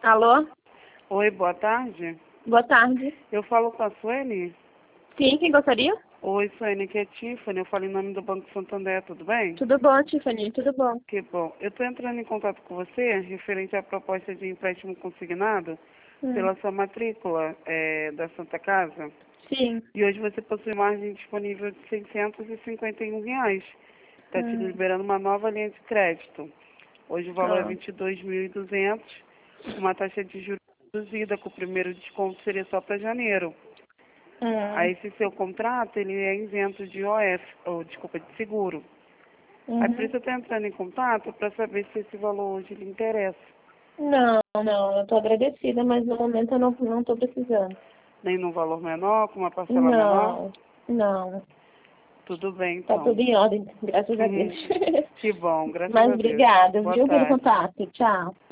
Alô? Oi, boa tarde. Boa tarde. Eu falo com a Suene? Sim, quem gostaria? Oi, Suene, aqui é Tiffany. Eu falo em nome do Banco Santander, tudo bem? Tudo bom, Tiffany? Tudo bom. Que bom. Eu estou entrando em contato com você referente à proposta de empréstimo consignado pela sua matrícula da Santa Casa. Sim. E hoje você possui margem disponível de R$ 651. Está te liberando uma nova linha de crédito. Hoje o valor é 22.200, uma taxa de juros reduzida, com o primeiro desconto seria só para janeiro. Aí esse seu contrato, ele é isento de OF, ou desculpa, de seguro. Aí por isso eu estou entrando em contato para saber se esse valor hoje lhe interessa. Não, eu tô agradecida, mas no momento eu não tô precisando. Nem num valor menor, com uma parcela menor? Não. Tudo bem, Tá então. tudo em ordem, graças a Deus. Que bom, graças Mas a Deus. obrigada, Boa viu, pelo tarde. contato. Tchau.